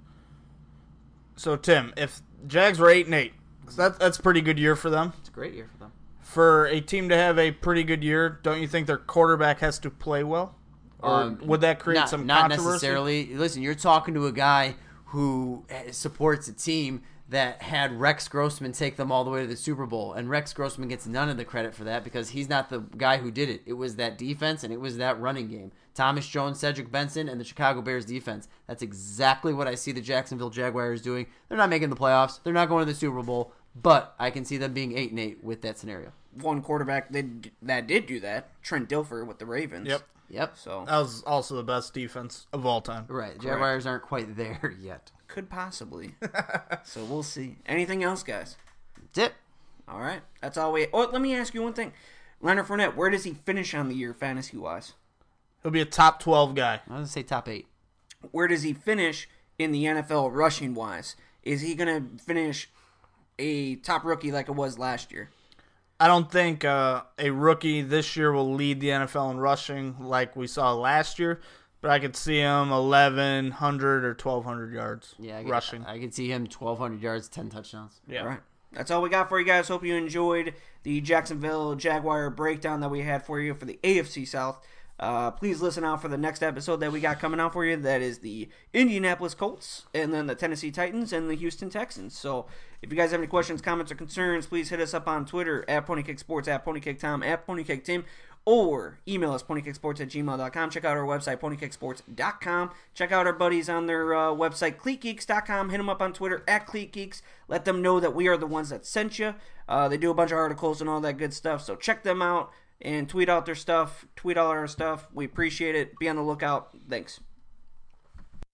So Tim, if Jags were eight and eight, so that, that's a pretty good year for them. It's a great year for them. For a team to have a pretty good year, don't you think their quarterback has to play well? Or Um, would that create not, some not controversy? necessarily. Listen, you're talking to a guy who supports a team that had Rex Grossman take them all the way to the Super Bowl, and Rex Grossman gets none of the credit for that because he's not the guy who did it. It was that defense and it was that running game. Thomas Jones, Cedric Benson, and the Chicago Bears defense. That's exactly what I see the Jacksonville Jaguars doing. They're not making the playoffs. They're not going to the Super Bowl, but I can see them being eight and eight with that scenario. one quarterback that that did do that, Trent Dilfer with the Ravens. Yep. Yep. So That was also the best defense of all time. Right. Jaguars aren't quite there yet. could possibly. So we'll see. Anything else, guys? That's it. All right, that's all we. Oh, let me ask you one thing. Leonard Fournette, where does he finish on the year fantasy wise? He'll be a top twelve guy. I was going to say top eight. Where does he finish in the N F L rushing wise? Is he gonna finish a top rookie like it was last year? I don't think uh, a rookie this year will lead the N F L in rushing like we saw last year, but I could see him eleven hundred or twelve hundred yards Yeah, I rushing. Could, I could see him twelve hundred yards, ten touchdowns. yeah. All right. That's all we got for you guys. Hope you enjoyed the Jacksonville Jaguar breakdown that we had for you for the A F C South. Uh, please listen out for the next episode that we got coming out for you. That is the Indianapolis Colts, and then the Tennessee Titans, and the Houston Texans. So if you guys have any questions, comments, or concerns, please hit us up on Twitter, at PonyCakeSports, at PonyCakeTom, at PonyCakeTim, or email us, ponycakesports at gmail dot com. Check out our website, ponycakesports dot com. Check out our buddies on their uh, website, cleat geeks dot com. Hit them up on Twitter, at cleatgeeks. Let them know that we are the ones that sent you. Uh, they do a bunch of articles and all that good stuff, so check them out and tweet out their stuff, tweet all our stuff. We appreciate it. Be on the lookout. Thanks.